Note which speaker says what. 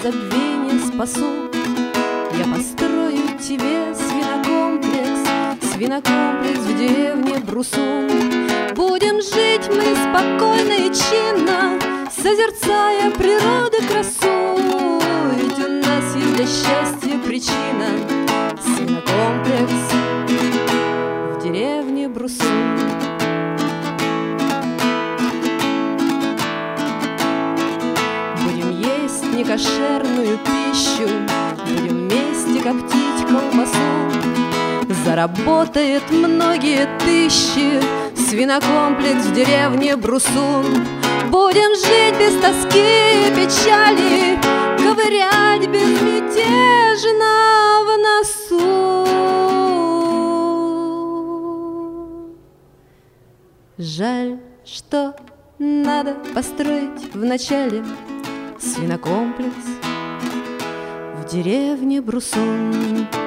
Speaker 1: забвения спасу. Я построю тебе свинокомплекс в деревне Брусун. Будем жить мы спокойно и чинно, созерцая природы красу. Ведь у нас есть для счастья причина — свинокомплекс в деревне Брусун. Будем есть некошерную пищу, будем вместе коптить колбасу. Заработает многие тысячи свинокомплекс в деревне Брусун. Будем жить без тоски и печали, ковырять безмятежно в носу. Жаль, что надо построить вначале свинокомплекс в деревне Брусун.